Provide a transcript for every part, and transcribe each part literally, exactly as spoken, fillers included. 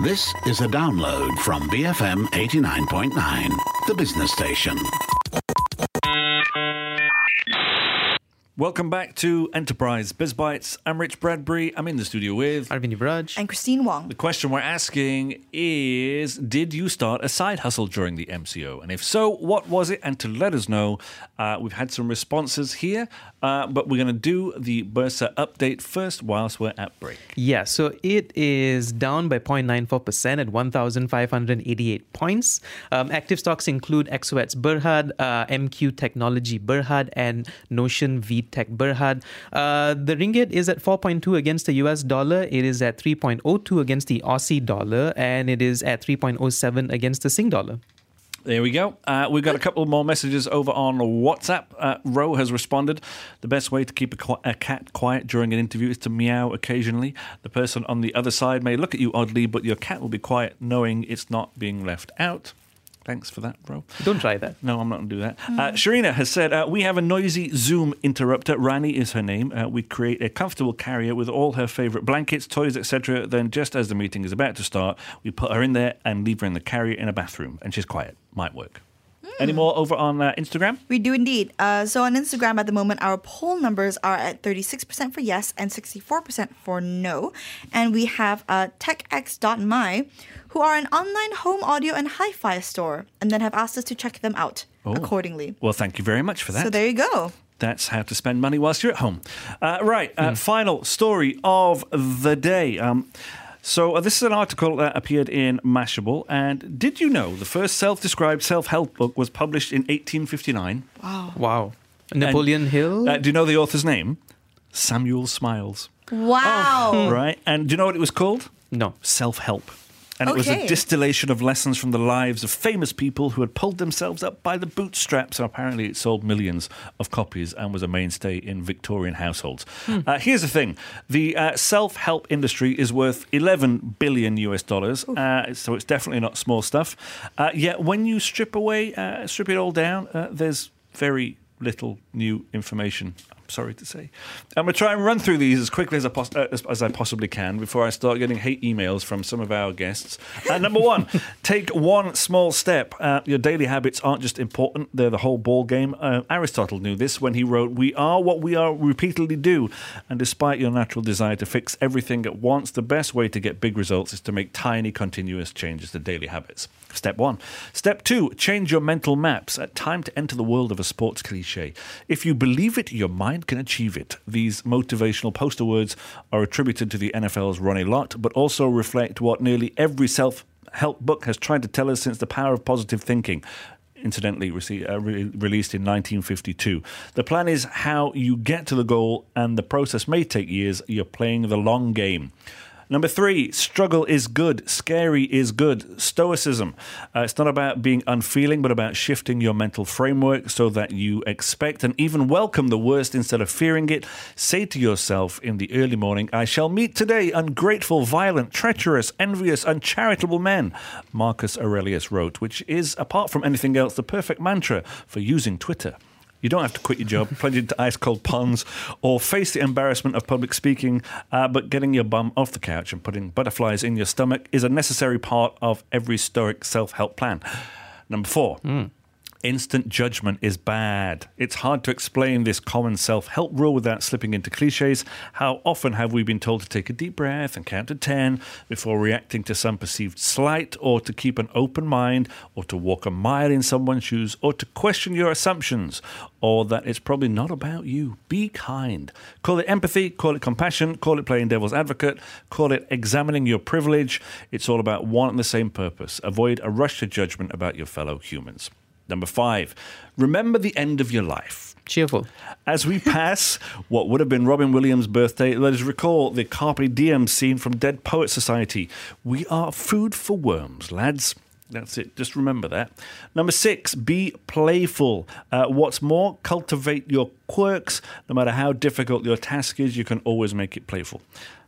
This is a download from B F M eighty-nine point nine, the business station. Welcome back to Enterprise Biz Bites. I'm Rich Bradbury. I'm in the studio with Arvind Braj and Christine Wong. The question we're asking is, did you start a side hustle during the M C O? And if so, what was it? And to let us know, uh, we've had some responses here, uh, but we're going to do the Bursa update first whilst we're at break. Yeah, so it is down by zero point nine four percent at one thousand five hundred eighty-eight points. Um, active stocks include Exoets Berhad, uh, M Q Technology Berhad, and Notion V Tech Berhad. Uh, the ringgit is at four point two against the U S dollar. It is at three point zero two against the Aussie dollar, and it is at three point zero seven against the Sing dollar. There we go. Uh, we've got a couple more messages over on WhatsApp. Uh, Ro has responded. The best way to keep a, qu- a cat quiet during an interview is to meow occasionally. The person on the other side may look at you oddly, but your cat will be quiet knowing it's not being left out. Thanks for that, bro. Don't try that. No, I'm not going to do that. Mm. Uh, Sharina has said, uh, we have a noisy Zoom interrupter. Rani is her name. Uh, we create a comfortable carrier with all her favourite blankets, toys, et cetera. Then just as the meeting is about to start, we put her in there and leave her in the carrier in a bathroom. And she's quiet. Might work. Mm. Any more over on uh, Instagram? We do indeed. Uh, so on Instagram at the moment, our poll numbers are at thirty-six percent for yes and sixty-four percent for no. And we have uh, techx dot my, who are an online home audio and hi-fi store, and then have asked us to check them out oh. accordingly. Well, thank you very much for that. So there you go. That's how to spend money whilst you're at home. Uh, right, uh, mm. final story of the day. Um, so uh, this is an article that appeared in Mashable, and did you know the first self-described self-help book was published in eighteen fifty-nine? Wow. Wow. Napoleon and, Hill? Uh, do you know the author's name? Samuel Smiles. Wow. Oh. Right, and do you know what it was called? No. Self-help. And okay. it was a distillation of lessons from the lives of famous people who had pulled themselves up by the bootstraps. And apparently it sold millions of copies and was a mainstay in Victorian households. Hmm. Uh, here's the thing. The uh, self-help industry is worth eleven billion U S dollars. Uh, so it's definitely not small stuff. Uh, yet when you strip away, uh, strip it all down, uh, there's very little new information. Sorry to say. I'm going to try and run through these as quickly as I, pos- uh, as, as I possibly can before I start getting hate emails from some of our guests. Uh, number one, take one small step. Uh, your daily habits aren't just important, they're the whole ball game. Uh, Aristotle knew this when he wrote, we are what we are repeatedly do. And despite your natural desire to fix everything at once, the best way to get big results is to make tiny, continuous changes to daily habits. Step one. Step two, change your mental maps. Uh, time to enter the world of a sports cliche. If you believe it, your mind can achieve it. These motivational poster words are attributed to the N F L's Ronnie Lott, but also reflect what nearly every self-help book has tried to tell us since The Power of Positive Thinking, incidentally rece- uh, re- released in nineteen fifty-two. The plan is how you get to the goal, and the process may take years. You're playing the long game. Number three, struggle is good, scary is good. Stoicism. Uh, it's not about being unfeeling, but about shifting your mental framework so that you expect and even welcome the worst instead of fearing it. Say to yourself in the early morning, I shall meet today ungrateful, violent, treacherous, envious, uncharitable men, Marcus Aurelius wrote, which is, apart from anything else, the perfect mantra for using Twitter. You don't have to quit your job, plunge into ice-cold ponds, or face the embarrassment of public speaking, uh, but getting your bum off the couch and putting butterflies in your stomach is a necessary part of every stoic self-help plan. Number four. Mm. Instant judgment is bad. It's hard to explain this common self-help rule without slipping into cliches. How often have we been told to take a deep breath and count to ten before reacting to some perceived slight, or to keep an open mind, or to walk a mile in someone's shoes, or to question your assumptions, or that it's probably not about you? Be kind. Call it empathy, call it compassion, call it playing devil's advocate, call it examining your privilege. It's all about one and the same purpose. Avoid a rush to judgment about your fellow humans. Number five, remember the end of your life. Cheerful. As we pass what would have been Robin Williams' birthday, let us recall the Carpe Diem scene from Dead Poets Society. We are food for worms, lads. That's it. Just remember that. Number six, be playful. Uh, what's more, cultivate your quirks. No matter how difficult your task is, you can always make it playful.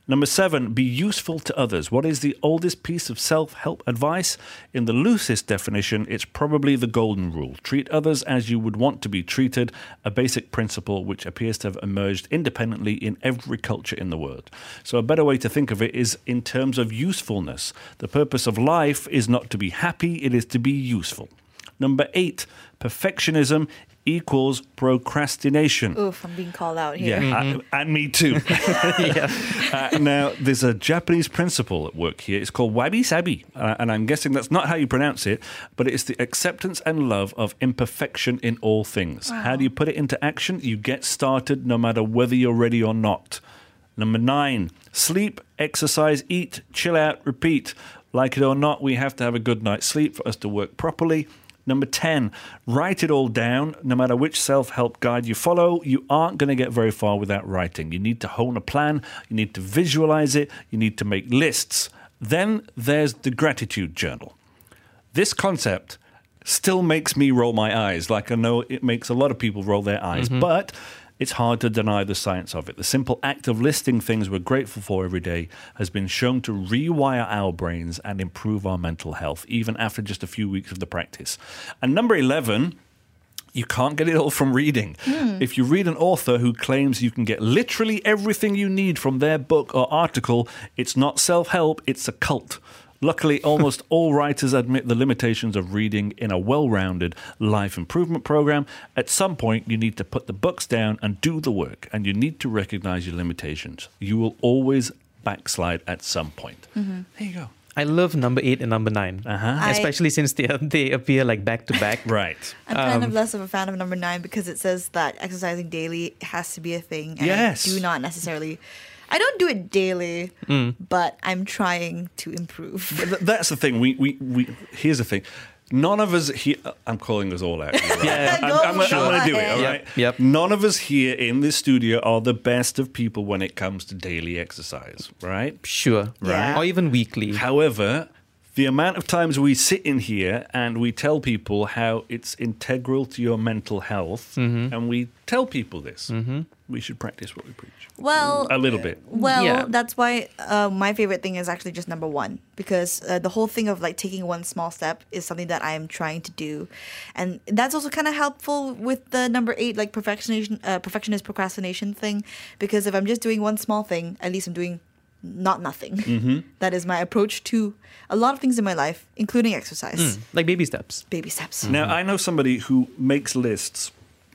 Number seven, be useful to others. What is the oldest piece of self-help advice? In the loosest definition, it's probably the golden rule. Treat others as you would want to be treated, a basic principle which appears to have emerged independently in every culture in the world. So a better way to think of it is in terms of usefulness. The purpose of life is not to be happy, it is to be useful. Number eight, perfectionism equals procrastination. Oof, I'm being called out here. Yeah, mm-hmm. I, and me too. yeah. uh, now, there's a Japanese principle at work here. It's called wabi-sabi, uh, and I'm guessing that's not how you pronounce it, but it's the acceptance and love of imperfection in all things. Wow. How do you put it into action? You get started no matter whether you're ready or not. Number nine, sleep, exercise, eat, chill out, repeat. Like it or not, we have to have a good night's sleep for us to work properly. Number ten, write it all down. No matter which self-help guide you follow, you aren't going to get very far without writing. You need to hone a plan. You need to visualize it. You need to make lists. Then there's the gratitude journal. This concept still makes me roll my eyes, like I know it makes a lot of people roll their eyes, mm-hmm. but it's hard to deny the science of it. The simple act of listing things we're grateful for every day has been shown to rewire our brains and improve our mental health, even after just a few weeks of the practice. And number eleven, you can't get it all from reading. Mm. If you read an author who claims you can get literally everything you need from their book or article, it's not self-help, it's a cult. Luckily, almost all writers admit the limitations of reading in a well-rounded life improvement program. At some point, you need to put the books down and do the work, and you need to recognize your limitations. You will always backslide at some point. Mm-hmm. There you go. I love number eight and number nine, uh-huh. especially since they they appear like back to back. Right. I'm kind um, of less of a fan of number nine because it says that exercising daily has to be a thing. And yes. I do not necessarily... I don't do it daily, mm. but I'm trying to improve. But that's the thing. We, we, we Here's the thing. None of us here... I'm calling us all out. Right? yeah, I'm, I'm, I'm going to do it, all yep, right? Yep. None of us here in this studio are the best of people when it comes to daily exercise, right? Sure. Yeah. Or even weekly. However, the amount of times we sit in here and we tell people how it's integral to your mental health, mm-hmm. and we tell people this, mm-hmm. we should practice what we preach. Well, a little bit. Well, yeah. that's why uh, my favorite thing is actually just number one, because uh, the whole thing of like taking one small step is something that I am trying to do, and that's also kind of helpful with the number eight, like perfectionism, uh, perfectionist procrastination thing. Because if I'm just doing one small thing, at least I'm doing not nothing. Mm-hmm. That is my approach to a lot of things in my life, including exercise. Mm, like baby steps. Baby steps. Mm-hmm. Now, I know somebody who makes lists.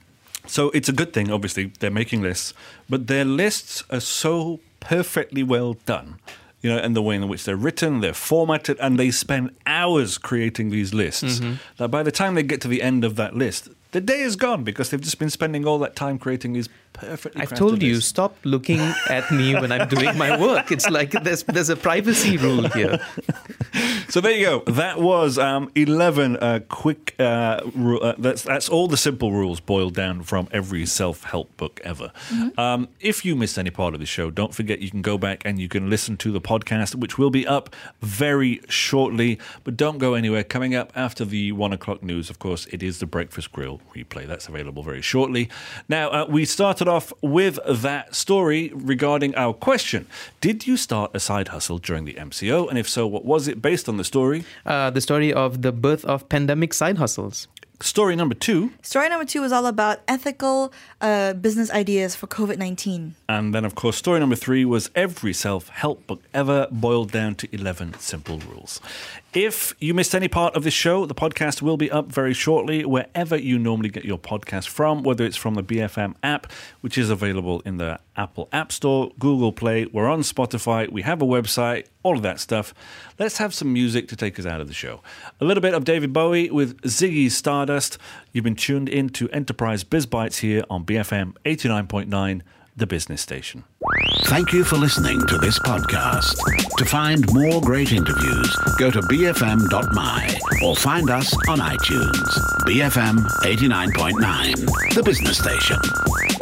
So it's a good thing, obviously, they're making lists, but their lists are so perfectly well done, you know, and the way in which they're written, they're formatted, and they spend hours creating these lists, mm-hmm. that by the time they get to the end of that list, the day is gone because they've just been spending all that time creating these perfectly I've told you, lists. Stop looking at me when I'm doing my work. It's like there's there's a privacy rule here. So there you go. That was um, eleven uh, quick. Uh, ru- uh, that's that's all the simple rules boiled down from every self-help book ever. Mm-hmm. Um, if you missed any part of the show, don't forget you can go back and you can listen to the podcast, which will be up very shortly. But don't go anywhere. Coming up after the one o'clock news, of course, it is the Breakfast Grill replay. That's available very shortly. Now uh, we started off with that story regarding our question. Did you start a side hustle during the M C O? And if so, what was it based on the story? Uh, the story of the birth of pandemic side hustles. Story number two. Story number two is all about ethical uh, business ideas for covid nineteen. And then, of course, story number three was every self-help book ever boiled down to eleven simple rules. If you missed any part of this show, the podcast will be up very shortly wherever you normally get your podcast from, whether it's from the B F M app, which is available in the Apple App Store, Google Play. We're on Spotify. We have a website, all of that stuff. Let's have some music to take us out of the show. A little bit of David Bowie with Ziggy Stardust. You've been tuned in to Enterprise Biz Bites here on B F M eighty-nine point nine, the business station. Thank you for listening to this podcast. To find more great interviews, go to b f m dot m y or find us on iTunes. B F M eighty-nine point nine, the business station.